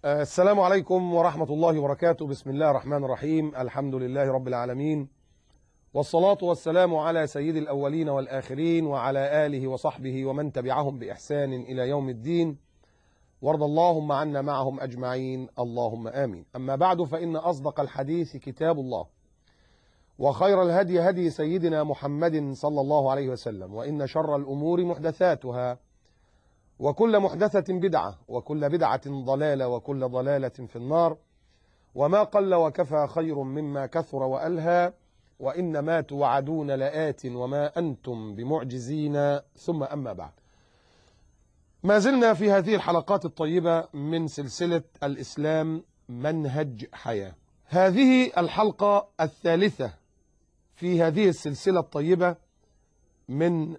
السلام عليكم ورحمة الله وبركاته. بسم الله الرحمن الرحيم. الحمد لله رب العالمين، والصلاة والسلام على سيد الأولين والآخرين وعلى آله وصحبه ومن تبعهم بإحسان إلى يوم الدين، وارض اللهم عنا معهم أجمعين، اللهم آمين. أما بعد، فإن أصدق الحديث كتاب الله، وخير الهدي هدي سيدنا محمد صلى الله عليه وسلم، وإن شر الأمور محدثاتها، وكل محدثة بدعة، وكل بدعة ضلالة، وكل ضلالة في النار. وما قل وكفى خير مما كثر وألهى، وإنما توعدون لآت وما أنتم بمعجزين. ثم أما بعد، ما زلنا في هذه الحلقات الطيبة من سلسلة الإسلام منهج حياة. هذه الحلقة الثالثة في هذه السلسلة الطيبة من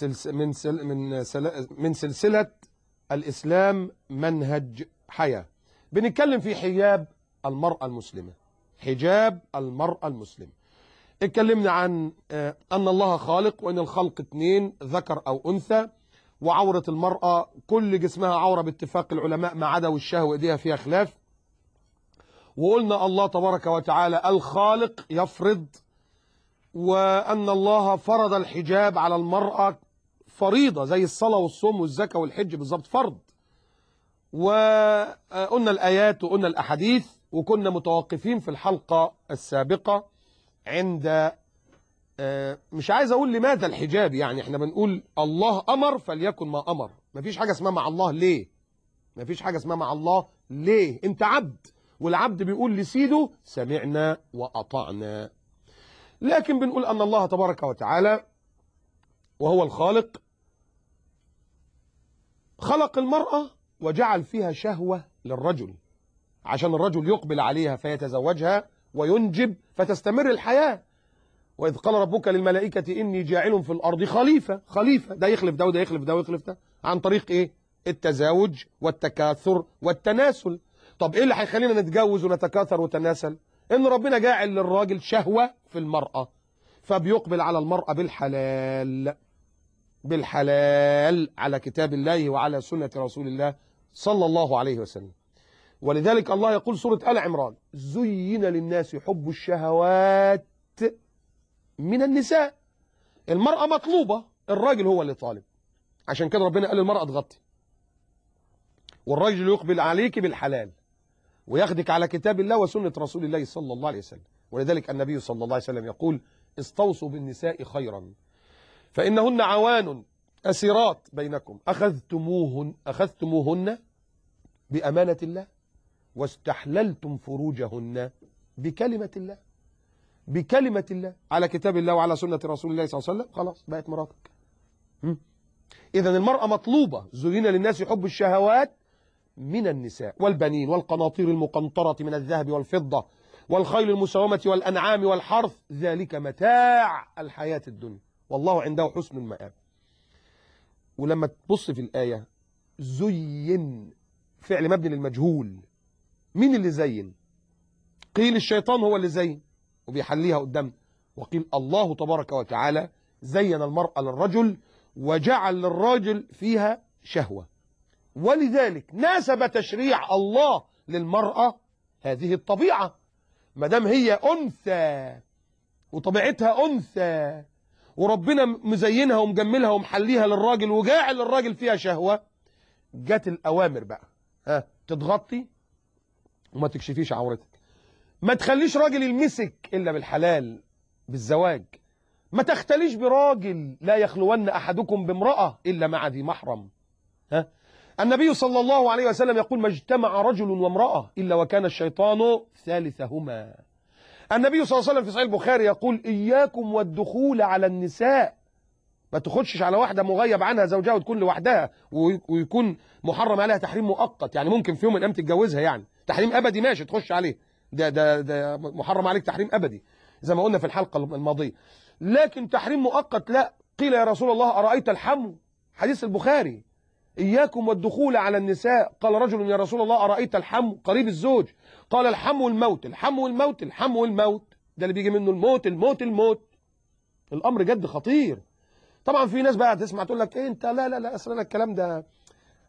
سلسلة الإسلام منهج حياة. بنتكلم في حجاب المرأة المسلمة، حجاب المرأة المسلمة. اتكلمنا عن أن الله خالق، وأن الخلق اتنين، ذكر أو أنثى، وعورة المرأة كل جسمها عورة باتفاق العلماء ما عدا وشها وإيديها فيها خلاف. وقلنا الله تبارك وتعالى الخالق يفرض، وأن الله فرض الحجاب على المرأة فريضة زي الصلاة والصوم والزكاة والحج بالظبط، فرض. وقلنا الآيات وقلنا الأحاديث، وكنا متوقفين في الحلقة السابقة عند مش عايز أقول لماذا الحجاب، يعني احنا بنقول الله أمر فليكن ما أمر. مفيش حاجة اسمها مع الله ليه، مفيش حاجة اسمها مع الله ليه. انت عبد، والعبد بيقول لسيده سمعنا وأطعنا. لكن بنقول أن الله تبارك وتعالى وهو الخالق خلق المرأة وجعل فيها شهوة للرجل، عشان الرجل يقبل عليها فيتزوجها وينجب فتستمر الحياة. وإذ قال ربك للملائكة إني جاعل في الأرض خليفة. خليفة ده يخلف ده وده يخلف ده ويخلف ده، عن طريق إيه؟ التزاوج والتكاثر والتناسل. طب إيه اللي هيخلينا نتجوز ونتكاثر ونتناسل؟ إن ربنا جاعل للراجل شهوة في المرأة، فبيقبل على المرأة بالحلال على كتاب الله وعلى سنة رسول الله صلى الله عليه وسلم. ولذلك الله يقول سورة آل عمران: زين للناس حب الشهوات من النساء. المرأة مطلوبة، الراجل هو اللي طالب. عشان كده ربنا قال للمرأة تغطي، والراجل يقبل عليك بالحلال وياخدك على كتاب الله وسنة رسول الله صلى الله عليه وسلم. ولذلك النبي صلى الله عليه وسلم يقول: استوصوا بالنساء خيرا فإنهن عوان أسيرات بينكم أخذتموهن بأمانة الله واستحللتم فروجهن بكلمة الله على كتاب الله وعلى سنة رسول الله صلى الله عليه وسلم. خلاص بقت مراتك. إذن المرأة مطلوبة. زين للناس حب الشهوات من النساء والبنين والقناطير المقنطرة من الذهب والفضة والخيل المسومة والأنعام والحرث، ذلك متاع الحياة الدنيا والله عنده حسن المآب. ولما تبص في الآية زين فعل مبني للمجهول. مين اللي زين؟ قيل الشيطان هو اللي زين وبيحليها قدامنا، وقيل الله تبارك وتعالى زين المرأة للرجل وجعل للراجل فيها شهوة. ولذلك ناسب تشريع الله للمرأة هذه الطبيعة، مدام هي أنثى وطبيعتها أنثى وربنا مزينها ومجملها ومحليها للراجل وجاعل للراجل فيها شهوة، جت الأوامر بقى: تتغطي وما تكشفيش عورتك، ما تخليش راجل يلمسك إلا بالحلال بالزواج، ما تختليش براجل، لا يخلون أحدكم بامرأة إلا مع ذي محرم. النبي صلى الله عليه وسلم يقول: ما اجتمع رجل وامرأة إلا وكان الشيطان ثالثهما. النبي صلى الله عليه وسلم في صحيح البخاري يقول: إياكم والدخول على النساء، ما تخشش على واحدة مغيب عنها زوجها وتكون لوحدها ويكون محرم عليها تحريم مؤقت، يعني ممكن في يوم من الأيام تتجوزها، يعني تحريم أبدي ماشي تخش عليه، ده محرم عليك تحريم أبدي زي ما قلنا في الحلقة الماضية. لكن تحريم مؤقت لا. قيل يا رسول الله أرأيت الحمو؟ حديث البخاري: إياكم والدخول على النساء. قال رجل: يا رسول الله أرأيت الحمو؟ قريب الزوج. قال: الحمو الموت، الحمو الموت، الحمو الموت، ده اللي بيجي منه الموت الموت الموت. الأمر جد خطير. طبعا في ناس بقى تسمع تقول لك: إيه انت، لا لا لا، اصل انا الكلام ده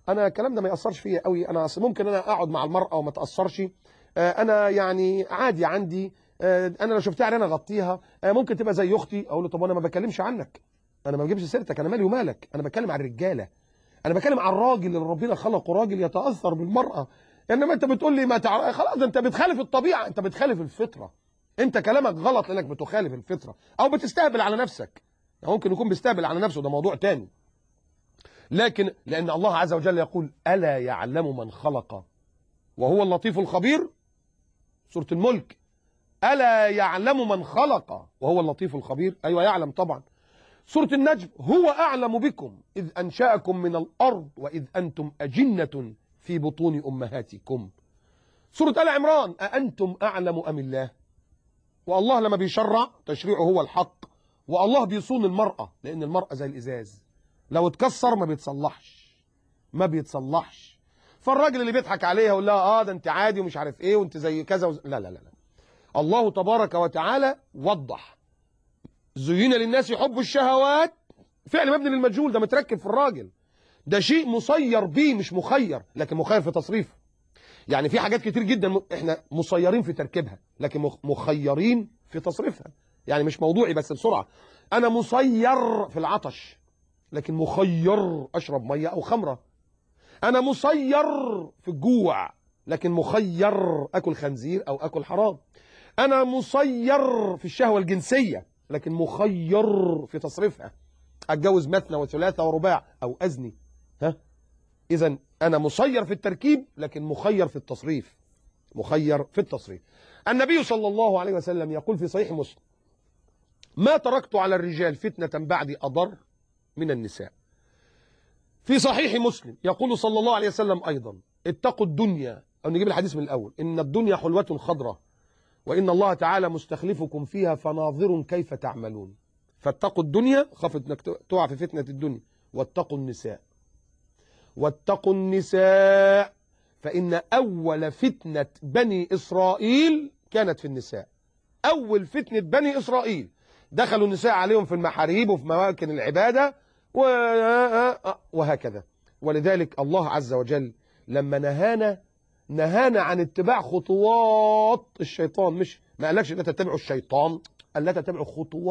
انا الكلام ده ما ياثرش فيا قوي، انا اصل ممكن انا اقعد مع المراه وما تاثرش، انا يعني عادي عندي، انا لو شفتها عريانه اغطيها، ممكن تبقى زي اختي. اقول له طب انا ما بتكلمش عنك، انا ما بجيبش سيرتك، انا مالي ومالك، انا بتكلم عن الرجاله، انا بتكلم عن الراجل اللي ربنا خلقه راجل يتاثر بالمراه. انما انت بتقول لي ما خلاص، انت بتخالف الطبيعه، انت بتخالف الفطره، انت كلامك غلط لانك بتخالف الفطره او بتستهبل على نفسك. يعني ممكن يكون بيستهبل على نفسه، ده موضوع تاني. لكن لان الله عز وجل يقول الا يعلم من خلق وهو اللطيف الخبير، سوره الملك، الا يعلم من خلق وهو اللطيف الخبير، ايوه يعلم طبعا. سوره النجم، هو اعلم بكم اذ انشاكم من الارض واذ انتم اجنه في بطون امهاتكم. سوره ال عمران، اانتم اعلم ام الله. والله لما بيشرع تشريعه هو الحق، والله بيصون المراه، لان المراه زي الازاز لو اتكسر ما بيتصلحش، ما بيتصلحش. فالراجل اللي بيضحك عليها يقول لها ده انت عادي ومش عارف ايه وانت زي كذا لا لا لا لا. الله تبارك وتعالى وضح، زين للناس حب الشهوات، فعل مبني للمجهول، ده متركب في الراجل، ده شيء مسير بيه مش مخير، لكن مخير في تصريفه. يعني في حاجات كتير جدا احنا مسيرين في تركيبها لكن مخيرين في تصريفها. يعني مش موضوعي بس بسرعه، انا مسير في العطش لكن مخير اشرب ميه او خمره. انا مسير في الجوع لكن مخير اكل خنزير او اكل حرام. انا مسير في الشهوه الجنسيه لكن مخير في تصريفها، اتجوز مثنى وثلاثه ورباع او ازني. اذا انا مسير في التركيب لكن مخير في التصريف، مخير في التصريف. النبي صلى الله عليه وسلم يقول في صحيح مسلم: ما تركت على الرجال فتنة بعدي أضر من النساء. في صحيح مسلم يقول صلى الله عليه وسلم أيضا: اتقوا الدنيا، أو نجيب الحديث من الأول: إن الدنيا حلوة خضراء وإن الله تعالى مستخلفكم فيها فناظر كيف تعملون. فاتقوا الدنيا، خاف انك تقع في فتنة الدنيا، واتقوا النساء، واتقوا النساء فإن أول فتنة بني إسرائيل كانت في النساء. أول فتنة بني إسرائيل دخلوا النساء عليهم في المحاريب وفي مواكن العبادة وهكذا. ولذلك الله عز وجل لما نهانا عن اتباع خطوات الشيطان، مش ما قالكش لا تتبعوا الشيطان، قال لا تتبعوا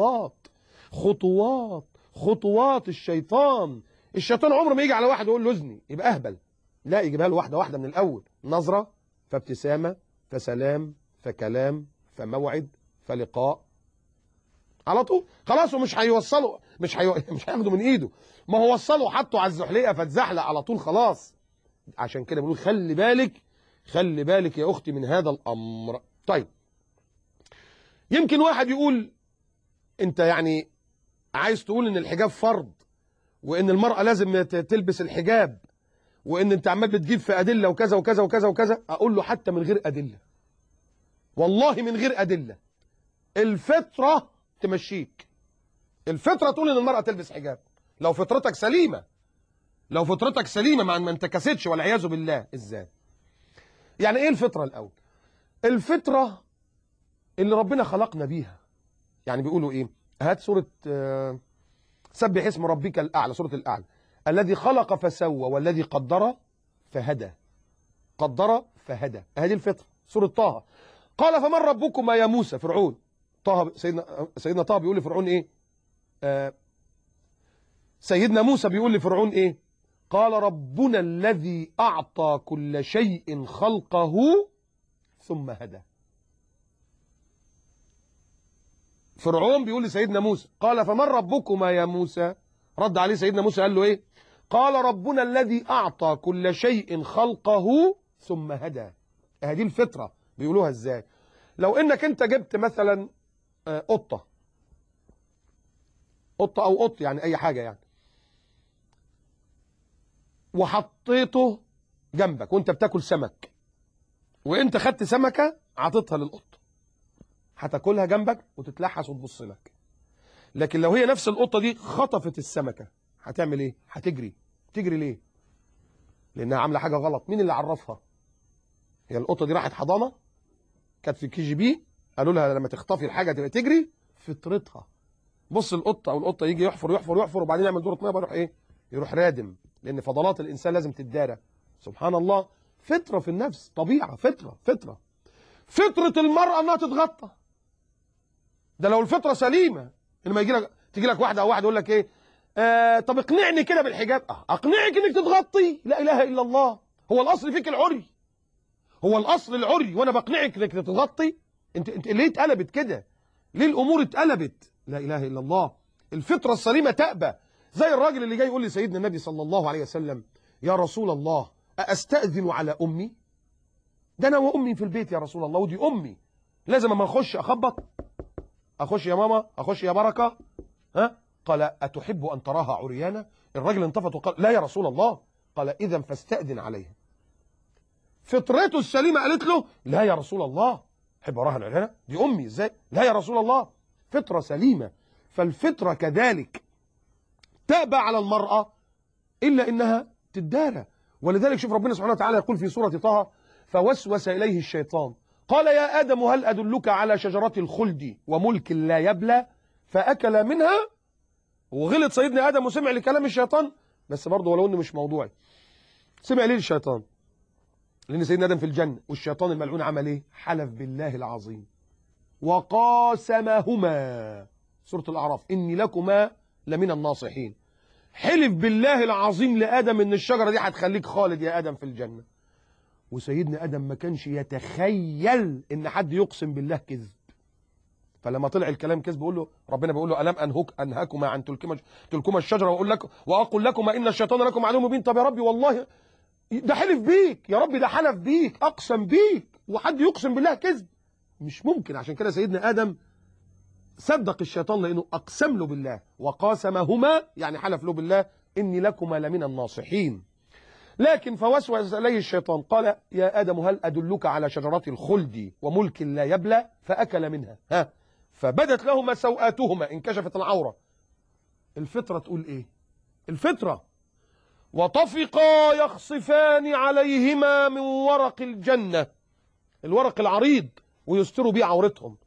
خطوات الشيطان. الشيطان عمره ما يجي على واحد يقول له اذني يبقى اهبل، لا، يجيبها له واحده واحده من الاول، نظره فابتسامه فسلام فكلام فموعد فلقاء، على طول خلاص. ومش هيوصله، مش هياخده من ايده، ما هو وصله حطه على الزحليقه فاتزحلق على طول خلاص. عشان كده بنقول خلي بالك يا اختي من هذا الامر. طيب، يمكن واحد يقول انت يعني عايز تقول ان الحجاب فرض وان المرأة لازم تلبس الحجاب وان انت عمال بتجيب في ادلة وكذا وكذا وكذا وكذا. اقول له حتى من غير ادلة، والله من غير ادلة، الفطرة تمشيك. الفطرة تقول ان المرأة تلبس حجاب لو فطرتك سليمة، ما انتكستش والعياذ بالله. ازاي؟ يعني ايه الفطرة الاول؟ الفطرة اللي ربنا خلقنا بيها. يعني بيقولوا ايه؟ هات سورة سبح اسم ربك الأعلى، سورة الأعلى: الذي خلق فسوى والذي قدر فهدى. هذه الفطرة. سورة طه: قال فمن ربكما يا موسى. فرعون، طه، سيدنا طه بيقول لفرعون ايه؟ سيدنا موسى بيقول لفرعون ايه؟ قال ربنا الذي أعطى كل شيء خلقه ثم هدى. فرعون بيقول لسيدنا موسى قال فمن ربكما يا موسى، رد عليه سيدنا موسى قال له ايه؟ قال ربنا الذي أعطى كل شيء خلقه ثم هدى. هذه الفطرة. بيقولوها ازاي؟ لو انك انت جبت مثلا قطة او قط، يعني اي حاجة يعني، وحطيته جنبك وانت بتاكل سمك، وانت خدت سمكة عطيتها للقط، هتاكلها جنبك وتتلحس وتبص لك. لكن لو هي نفس القطة دي خطفت السمكة هتعمل ايه؟ هتجري. تجري ليه؟ لانها عاملة حاجة غلط. مين اللي عرفها؟ هي القطة دي راحت حضانة، كانت في KGB، قالوا لها لما تخطفي الحاجة تبقى تجري. فطرتها. بص القطة او القطة يجي يحفر وبعدين يعمل دورة ميه، يروح ايه؟ يروح رادم، لأن فضلات الإنسان لازم تتدارى. سبحان الله، فطرة في النفس، طبيعة، فطرة. فطرة المرأة أنها تتغطى. ده لو الفطرة سليمة. لما تيجي لك واحدة أو واحد يقول لك إيه، طب اقنعني كده بالحجاب. أقنعك إنك تتغطي؟ لا إله إلا الله. هو الأصل فيك العري، هو الأصل العري، وأنا بقنعك إنك تتغطي؟ أنت ليه اتقلبت كده؟ ليه الأمور اتقلبت؟ لا إله إلا الله. الفطرة السليمة تأبى. زي الراجل اللي جاي يقول لي سيدنا النبي صلى الله عليه وسلم: يا رسول الله أستأذن على أمي؟ ده أنا وأمي في البيت يا رسول الله، ودي أمي، لازم أما أخش أخبط؟ أخش يا ماما، أخش يا بركة؟ ها؟ قال: أتحب أن تراها عريانة؟ الراجل انتفض وقال: لا يا رسول الله. قال: إذا فاستأذن عليها. فطرته السليمة قالت له: لا يا رسول الله، أحب أراها عريانة؟ دي أمي، إزاي؟ لا يا رسول الله. فطرة سليمة. فالفطرة كذلك تأبى على المرأة إلا إنها تدارى. ولذلك شوف ربنا سبحانه وتعالى يقول في سورة طه: فوسوس إليه الشيطان قال يا آدم هل أدلك على شجرة الخلد وملك لا يبلى فأكل منها. وغلط سيدنا آدم وسمع لكلام الشيطان، بس برضه ولو إنه مش موضوعي. سمع ليه الشيطان؟ لأن سيدنا آدم في الجنة، والشيطان الملعون عمل إيه؟ حلف بالله العظيم وقاسمهما، سورة الأعراف: إني لكما لمن الناصحين. حلف بالله العظيم لآدم إن الشجرة دي هتخليك خالد يا آدم في الجنة. وسيدنا آدم ما كانش يتخيل إن حد يقسم بالله كذب. فلما طلع الكلام كذب بيقول له، ربنا بيقول له: ألم أنهكما عن تلكما الشجرة وأقول لكما إن الشيطان لكم عدو مبين. طب يا ربي والله ده حلف بيك، يا ربي ده حلف بيك، أقسم بيك، وحد يقسم بالله كذب؟ مش ممكن. عشان كده سيدنا آدم صدق الشيطان لأنه أقسم له بالله. وقاسمهما يعني حلف له بالله: إني لكما لمن الناصحين. لكن فوسوس إليه الشيطان قال يا آدم هل أدلك على شجرة الخلد وملك لا يبلى فأكل منها فبدت لهما سوآتهما، انكشفت العورة. الفطرة تقول إيه؟ الفطرة: وطفقا يخصفان عليهما من ورق الجنة، الورق العريض، ويستروا بيه عورتهم.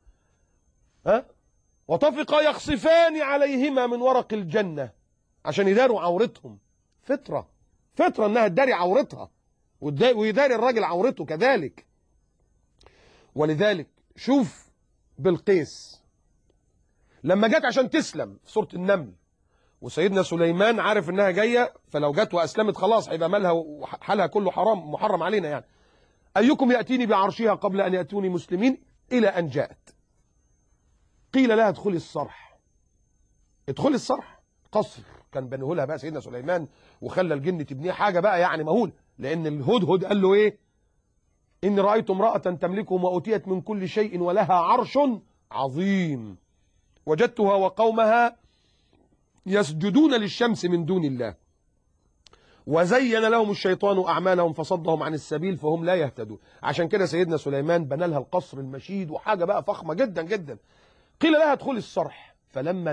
وطفقا يخصفان عليهما من ورق الجنة عشان يداروا عورتهم. فطرة انها تداري عورتها، ويداري الراجل عورته كذلك. ولذلك شوف بلقيس لما جت عشان تسلم في سورة النمل، وسيدنا سليمان عارف انها جايه، فلو جت واسلمت خلاص هيبقى مالها وحالها كله حرام، محرم علينا يعني. ايكم ياتيني بعرشها قبل ان ياتوني مسلمين، الى ان جاءت قيل لها ادخلي الصرح. ادخلي الصرح، قصر كان بنيه لها بقى سيدنا سليمان، وخلى الجن تبنيه حاجه بقى يعني مهول. لان الهدهد قال له ايه؟ اني رايت امراه تملكهم واوتيت من كل شيء ولها عرش عظيم وجدتها وقومها يسجدون للشمس من دون الله وزين لهم الشيطان اعمالهم فصدهم عن السبيل فهم لا يهتدون. عشان كده سيدنا سليمان بنى لها القصر المشيد وحاجه بقى فخمه جدا جدا. قيل لها ادخلي الصرح، فلما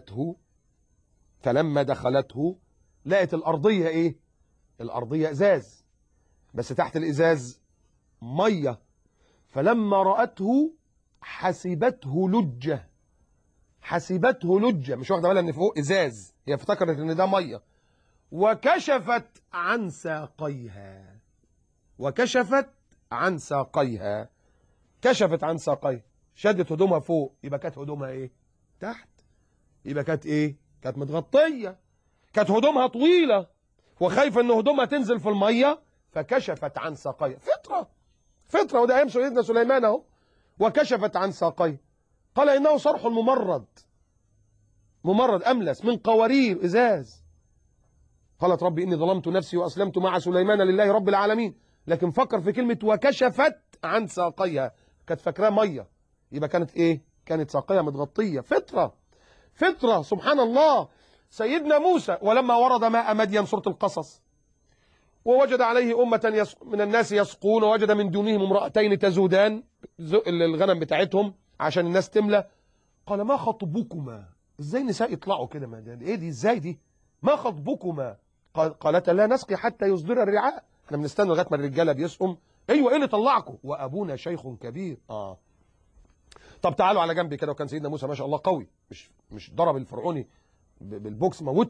دخلته لقت الارضيه ايه؟ الارضيه ازاز، بس تحت الازاز ميه. فلما راته حسبته لجه، مش واخده بالها ان فوق ازاز، هي افتكرت ان ده ميه. وكشفت عن ساقيها، كشفت عن ساقيها، شدت هدومها فوق، يبقى كانت هدومها ايه؟ تحت. يبقى كانت ايه؟ كانت متغطيه، كانت هدومها طويله وخايفه ان هدومها تنزل في الميه، فكشفت عن ساقيها. فطره، وده ايام سيدنا سليمان اهو. وكشفت عن ساقيها قال انه صرح ممرد املس من قوارير ازاز. قالت ربي اني ظلمت نفسي واسلمت مع سليمان لله رب العالمين. لكن فكر في كلمه وكشفت عن ساقيها، كانت فاكراه ميه، يبقى كانت ايه؟ كانت ساقيها متغطيه. فطره سبحان الله. سيدنا موسى ولما ورد ماء مدين، سوره القصص: ووجد عليه أمة من الناس يسقون ووجد من دونهم امرأتين تزودان، الغنم بتاعتهم عشان الناس تملى. قال ما خطبكما؟ ازاي نساء يطلعوا كده؟ ايه دي؟ ازاي دي؟ ما خطبكما؟ قالتا لا نسقي حتى يصدر الرعاء، احنا بنستنى لغايه ما الرجاله بيسقم. ايوه، ايه اللي طلعكم؟ وابونا شيخ كبير. طب تعالوا على جنبي كده. وكان سيدنا موسى ما شاء الله قوي، مش ضرب الفرعوني بالبوكس موته،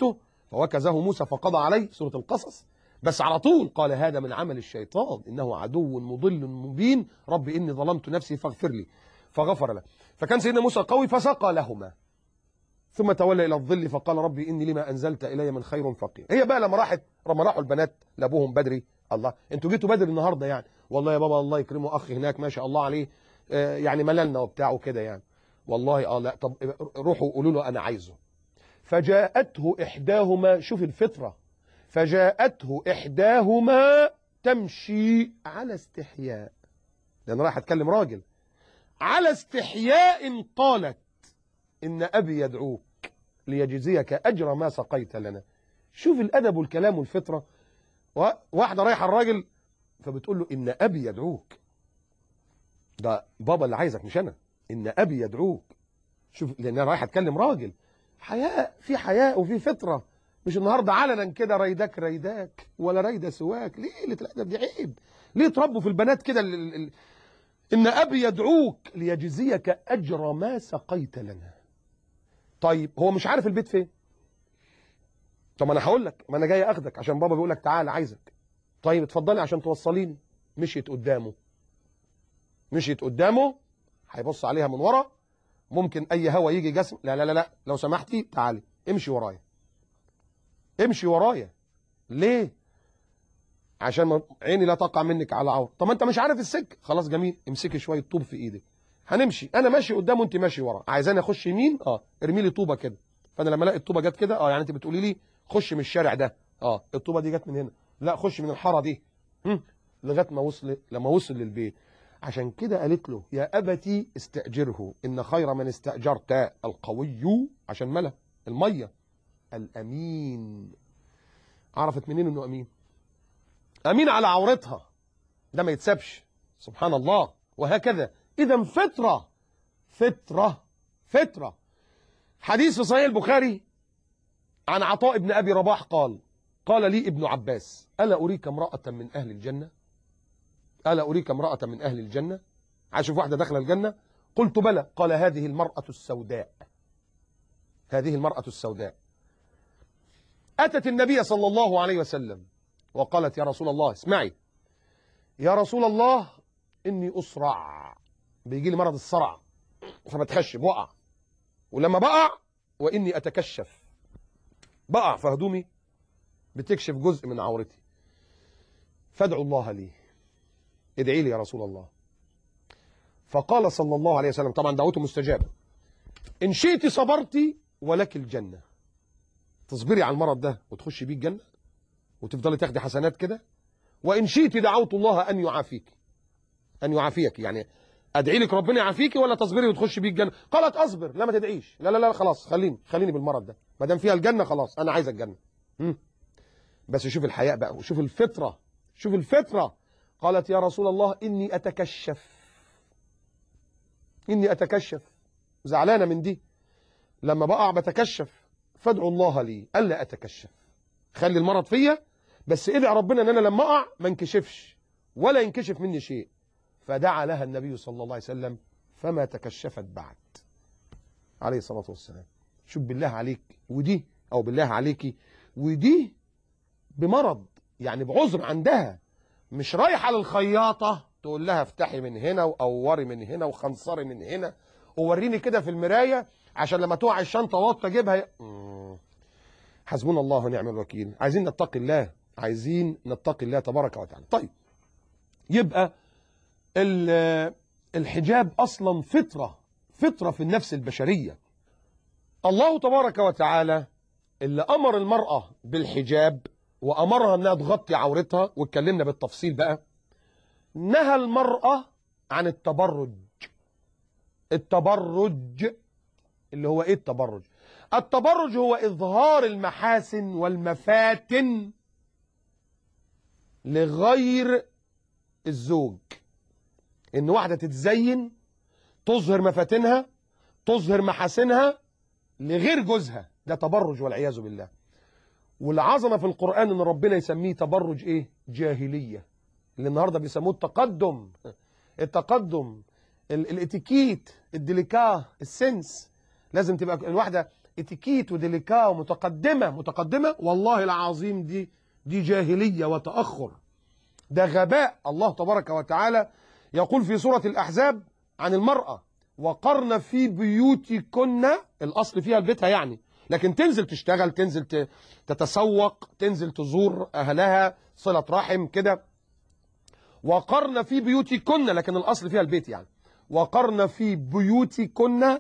فوكزه موسى فقضى عليه، سورة القصص. بس على طول قال هذا من عمل الشيطان إنه عدو مضل مبين، رب إني ظلمت نفسي فاغفر لي، فغفر له. فكان سيدنا موسى قوي فسقى لهما، ثم تولى إلى الظل فقال ربي إني لما أنزلت إلي من خير فقير. هي بقى لما راحوا البنات لأبوهم بدري، الله أنتوا جيتوا بدري النهاردة يعني، والله يا بابا الله يكرمه أخ هناك ما شاء الله عليه، يعني مللنا وبتاع وكده يعني، والله لا طب روحوا قولوا له أنا عايزه. فجاءته إحداهما، شوف الفطرة، فجاءته إحداهما تمشي على استحياء، لأن رايح أتكلم راجل، على استحياء قالت إن أبي يدعوك ليجزيك أجر ما سقيت لنا. شوف الأدب والكلام والفطرة. واحدة رايحة الراجل فبتقول له إن أبي يدعوك، ده بابا اللي عايزك مش أنا، إن أبي يدعوك. شوف، لأن أنا رايح أتكلم راجل، حياء، في حياء وفي فطرة، مش النهارده علنا كده ريدك ريداك ولا ريد سواك. ليه قلة الأدب دي؟ عيب. ليه تربوا في البنات كده إن أبي يدعوك ليجزيك أجر ما سقيت لنا. طيب هو مش عارف البيت فين؟ طب انا هقول لك، ما انا جاي اخدك عشان بابا بيقول لك تعالى عايزك. طيب اتفضلي عشان توصليني. مشيت قدامه، هيبص عليها من ورا، ممكن اي هوا يجي جسم، لا لا لا لا لو سمحتي تعالي امشي ورايا. ليه؟ عشان عيني لا تقع منك على عور. طب ما انت مش عارف السكه، خلاص جميل، امسكي شويه طوب في ايدك، هنمشي، انا ماشي قدامه وانت ماشي ورا. عايزاني اخش يمين؟ ارمي لي طوبه كده. فانا لما الاقي الطوبه جت كده، يعني انت بتقولي لي خش من الشارع ده، الطوبه دي جت من هنا، لا خش من الحاره دي، لغايه لما وصل للبيت. عشان كده قالت له يا ابتي استاجره ان خير من استاجرت القوي، عشان ملا الميه، الامين. عرفت منين انه امين؟ امين على عورتها، ده ما يتسابش، سبحان الله. وهكذا اذا فطره. حديث في صحيح البخاري عن عطاء بن ابي رباح قال لي ابن عباس الا اريك امراه من اهل الجنه؟ عايز اشوف واحده داخله الجنه؟ قلت بلى. قال هذه المراه السوداء اتت النبي صلى الله عليه وسلم وقالت يا رسول الله، اسمعي يا رسول الله، اني اسرع، بيجي لي مرض الصرع فبتخشب وقع، ولما بقع واني اتكشف، بقع فهدومي بتكشف جزء من عورتي، فادعوا الله لي، ادعي لي يا رسول الله. فقال صلى الله عليه وسلم، طبعا دعوته مستجابه، ان شئت صبرتي ولك الجنه، تصبري على المرض ده وتخشي بيه الجنه وتفضلي تاخدي حسنات كده، وان شئت دعوت الله ان يعافيك، يعني ادعي لك ربنا يعافيكي ولا تصبري وتخشي بيه الجنه؟ قالت اصبر، لا ما تدعيش، لا لا لا خلاص، خليني بالمرض ده، ما دام فيها الجنه خلاص انا عايزه الجنه. بس شوف الحياء بقى وشوف الفطره. قالت يا رسول الله اني اتكشف، زعلانه من دي، لما بقع بتكشف، فادعوا الله لي الا اتكشف، خلي المرض فيا بس ادعي ربنا ان انا لما اقع ما انكشفش ولا ينكشف مني شيء. فدعا لها النبي صلى الله عليه وسلم فما تكشفت بعد، عليه الصلاة والسلام. شوف بالله عليك ودي، أو بالله عليكي ودي، بمرض يعني بعذر عندها، مش رايحة للخياطة تقول لها افتحي من هنا وقوري من هنا وخنصري من هنا ووريني كده في المراية عشان لما تقع الشنطة واط اجيبها. حسبنا الله ونعم الوكيل. عايزين نتقي الله تبارك وتعالى. طيب يبقى الحجاب أصلا فطرة في النفس البشرية. الله تبارك وتعالى اللي أمر المرأة بالحجاب وأمرها أنها تغطي عورتها، واتكلمنا بالتفصيل بقى، نهى المرأة عن التبرج اللي هو إيه التبرج؟ التبرج هو إظهار المحاسن والمفاتن لغير الزوج، إن واحدة تتزين تظهر مفاتنها تظهر محاسنها لغير جوزها، ده تبرج والعياذ بالله. والعظمة في القرآن إن ربنا يسميه تبرج إيه؟ جاهلية، اللي النهاردة بيسموه التقدم، الاتيكيت، الديليكاه، السنس. لازم تبقى الواحدة اتيكيت وديليكا متقدمة، والله العظيم دي جاهلية وتأخر، ده غباء. الله تبارك وتعالى يقول في سورة الأحزاب عن المرأة: وقرن في بيوتكن، الأصل فيها البيتها يعني، لكن تنزل تشتغل، تنزل تتسوق، تنزل تزور أهلها، صلة رحم كده. وقرن في بيوتكن، لكن الأصل فيها البيت يعني. وقرن في بيوتكن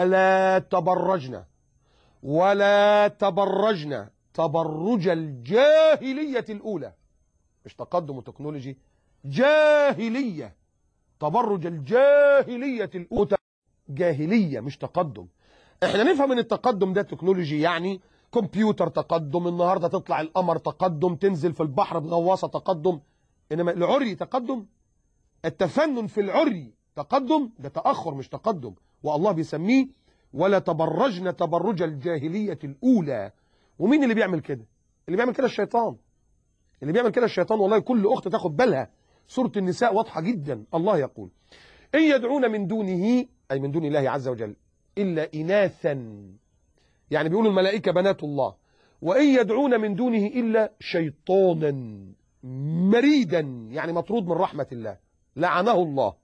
ولا تبرجن تبرج الجاهلية الأولى، مش تقدم وتكنولوجي، جاهلية، تبرج الجاهلية الأولى، جاهلية مش تقدم. احنا نفهم من التقدم ده تكنولوجي، يعني كمبيوتر تقدم، النهارده تطلع القمر تقدم، تنزل في البحر بغواصة تقدم. انما العري تقدم، التفنن في العري تقدم، ده تأخر مش تقدم. والله بيسميه ولا تبرجن تبرج الجاهلية الأولى. ومين اللي بيعمل كده؟ اللي بيعمل كده الشيطان، اللي بيعمل كده الشيطان. والله كل أخت تاخد بالها، سورة النساء واضحة جدا. الله يقول: إن يدعون من دونه، أي من دون الله عز وجل، إلا إناثا، يعني بيقولوا الملائكة بنات الله. وإن يدعون من دونه إلا شيطانا مريدا، يعني مطرود من رحمة الله، لعنه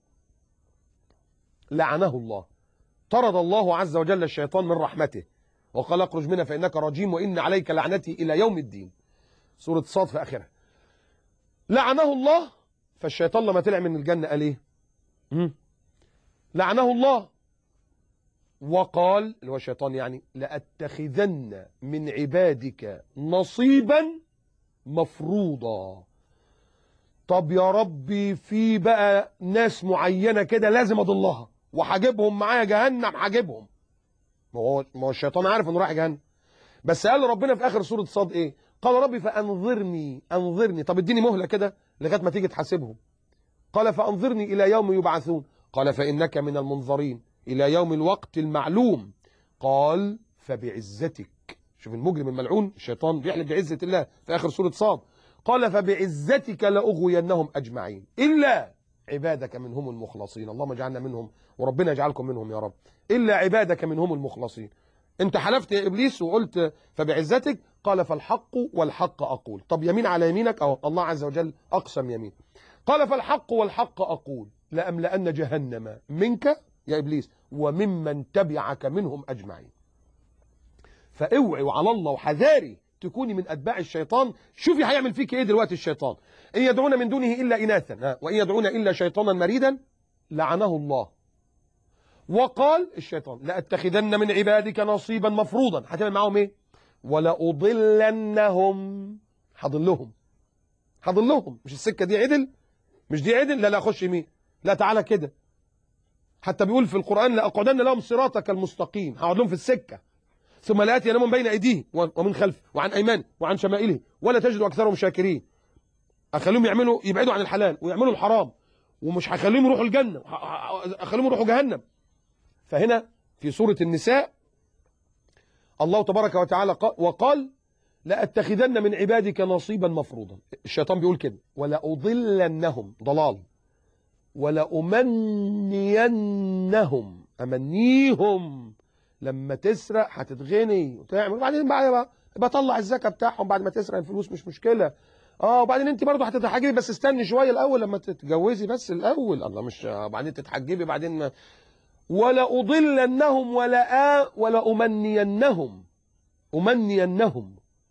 الله، طرد الله عز وجل الشيطان من رحمته، وقال: اخرج منها فإنك رجيم وإن عليك لعنتي إلى يوم الدين. سورة صاد في آخرها. لعنه الله. فالشيطان لما طلع من الجنة قال إيه؟ لعنه الله، وقال، اللي هو الشيطان يعني: لأتخذن من عبادك نصيبا مفروضا. طب يا ربي، في بقى ناس معينة كده لازم أضلها وحاجبهم معايا جهنم، حاجبهم. ما هو الشيطان عارف انه رايح جهنم. بس قال ربنا في اخر سوره صاد ايه؟ قال: ربي فانظرني، طب اديني مهله كده لغايه ما تيجي تحاسبهم. قال: فانظرني الى يوم يبعثون. قال: فانك من المنظرين الى يوم الوقت المعلوم. قال: فبعزتك. شوف المجرم الملعون الشيطان بيحلف بعزه الله في اخر سوره صاد. قال: فبعزتك لاغوينهم اجمعين الا عبادك منهم المخلصين. اللهم اجعلنا منهم، وربنا يجعلكم منهم يا رب. الا عبادك منهم المخلصين. انت حلفت يا ابليس وقلت فبعزتك. قال: فالحق والحق اقول. طب يمين على يمينك، او الله عز وجل اقسم يمين. قال: فالحق والحق اقول لأملأن جهنم منك يا ابليس وممن تبعك منهم اجمعين. فاوعي وعلى الله وحذاري تكوني من اتباع الشيطان. شوفي هيعمل فيك ايه دلوقتي الشيطان. ان يدعون من دونه الا اناثا، وان يدعون الا شيطانا مريدا لعنه الله. وقال الشيطان: لأتخذن من عبادك نصيبا مفروضا. هتعمل معاهم ايه؟ ولأضلنهم، هضلهم. مش السكه دي عدل؟ مش دي عدل؟ لا خش يمين، لا تعالى كده. حتى بيقول في القرآن: لأقعدن لهم صراطك المستقيم، هقعد لهم في السكه. ثم لآتي من بين أيديهم ومن خلف وعن أيمان وعن شمائله ولا تجد أكثرهم شاكرين. أخليهم يبعدوا عن الحلال ويعملوا الحرام، ومش هخليهم يروحوا الجنة، أخليهم يروحوا جهنم. فهنا في سورة النساء الله تبارك وتعالى وقال: لأتخذن من عبادك نصيبا مفروضا. الشيطان بيقول كده: ولأضلنهم، ضلال، ولأمنينهم، أمنيهم. لما تسرق هتتغني وتعمل، وبعدين بقى بطلع الزكاة بتاعهم بعد ما تسرق الفلوس، مش مشكلة. وبعدين انت برضه هتتحجبي، بس استني شوية الأول لما تتجوزي، بس الأول. الله، مش بعدين تتحجبي بعدين ما. ولا أضلنهم ولا أمنينهم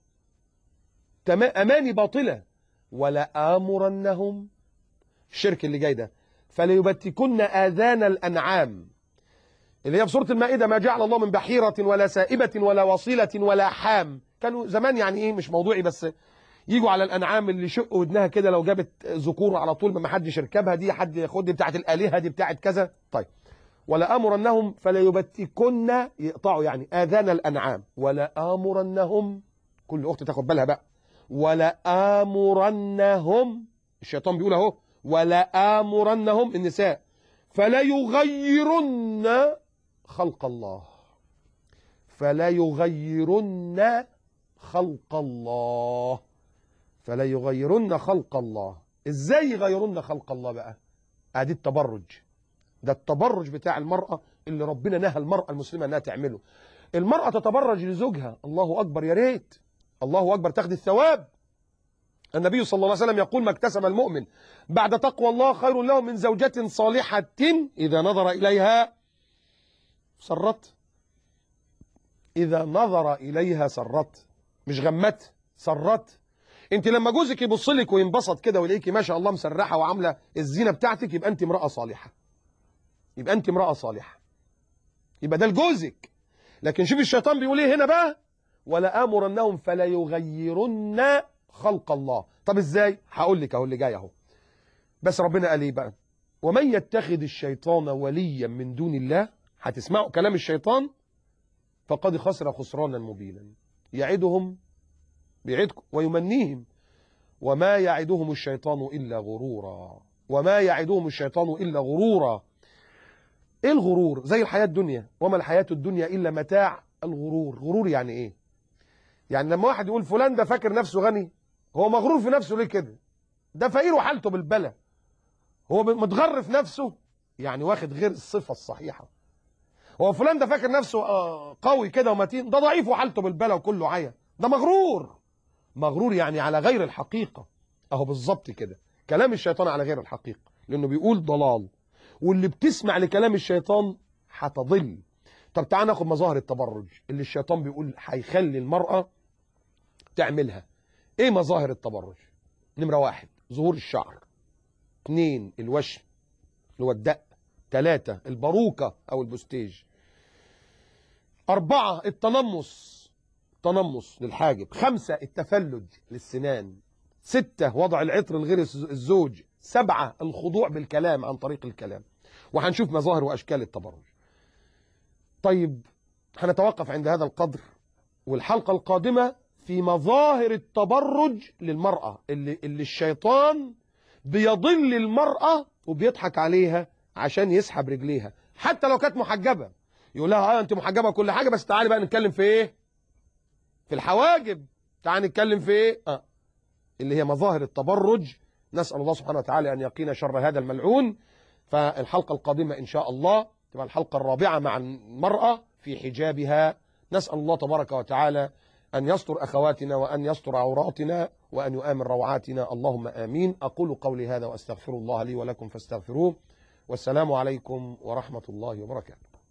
أماني باطلة. ولا آمرنهم، الشرك اللي جاي ده، فليبتكن آذان الأنعام، اللي هي في سورة المائدة: ما جعل الله من بحيرة ولا سائبة ولا وصيلة ولا حام. كانوا زمان يعني ايه، مش موضوعي، بس يجوا على الأنعام اللي شقوا ودنها كده، لو جابت ذكور على طول ما حدش يركبها، دي حد ياخد، دي بتاعت الآلهة، دي بتاعت كذا. طيب، ولا آمرنهم فليبتكن، يقطعوا يعني آذان الأنعام. ولا آمرنهم، كل أخت تاخد بالها بقى. ولا آمرنهم، الشيطان بيقول اهو: ولا آمرنهم، النساء، فلا يغيرن خلق الله. فلا يغيرن خلق الله. فلا يغيرن خلق الله. ازاي يغيرن خلق الله بقى؟ ادي التبرج. ده التبرج بتاع المرأة اللي ربنا نهى المرأة المسلمة انها تعمله. المرأة تتبرج لزوجها، الله أكبر، يا ريت، الله أكبر، تاخد الثواب. النبي صلى الله عليه وسلم يقول: ما اكتسب المؤمن بعد تقوى الله خير له من زوجة صالحة إذا نظر إليها سرت. إذا نظر إليها سرت، مش غمت، سرت. أنت لما جوزك يبص لك وينبسط كده ويلاقيكي ما شاء الله مسرحة وعاملة الزينة بتاعتك، يبقى أنت امرأة صالحة، يبقى أنت امرأة صالحة، يبقى ده لجوزك. لكن شوف الشيطان بيقول إيه هنا بقى: ولا آمرنهم فلا يغيرن خلق الله. طب ازاي؟ هقول لك اهو اللي جاي اهو. بس ربنا قال ايه بقى؟ ومن يتخذ الشيطان وليا من دون الله، هتسمعوا كلام الشيطان، فقد خسر خسرانا مبينا. يعدهم، بيعدكم، ويمنيهم، وما يعدهم الشيطان الا غرورا، وما يعدهم الشيطان الا غرورا. ايه الغرور؟ زي الحياه الدنيا، وما الحياه الدنيا الا متاع الغرور. غرور يعني ايه؟ يعني لما واحد يقول فلان ده فاكر نفسه غني، هو مغرور في نفسه ليه كده؟ ده فقير وحالته بالبلة، هو متغر في نفسه، يعني واخد غير الصفة الصحيحة. هو فلان ده فاكر نفسه قوي كده ومتين، ده ضعيف وحالته بالبلة وكله عيا، ده مغرور. مغرور يعني على غير الحقيقة. اهو بالظبط كده كلام الشيطان على غير الحقيقة، لأنه بيقول ضلال، واللي بتسمع لكلام الشيطان هتضل. طب تعال ناخد مظاهر التبرج اللي الشيطان بيقول هيخلي المرأة تعملها. ايه مظاهر التبرج؟ نمرة 1 ظهور الشعر، 2 الوشم اللي هو الدق، 3 الباروكة أو البوستيج، 4 التنمص للحاجب، 5 التفلج للسنان، 6 وضع العطر لغير الزوج، 7 الخضوع بالكلام عن طريق الكلام. وهنشوف مظاهر وأشكال التبرج. طيب هنتوقف عند هذا القدر، والحلقة القادمة في مظاهر التبرج للمرأة اللي الشيطان بيضل المرأة وبيضحك عليها عشان يسحب رجليها، حتى لو كانت محجبة. يقول لها انت محجبة كل حاجة، بس تعالي بقى نتكلم في ايه؟ في الحواجب. تعالي نتكلم في ايه؟ اللي هي مظاهر التبرج. نسأل الله سبحانه وتعالى أن يقينا شر هذا الملعون. فالحلقة القادمة إن شاء الله تبقى الحلقة الرابعة مع المرأة في حجابها. نسأل الله تبارك وتعالى أن يستر أخواتنا وأن يستر عوراتنا وأن يؤمن روعاتنا، اللهم آمين. أقول قولي هذا وأستغفر الله لي ولكم فاستغفروه، والسلام عليكم ورحمة الله وبركاته.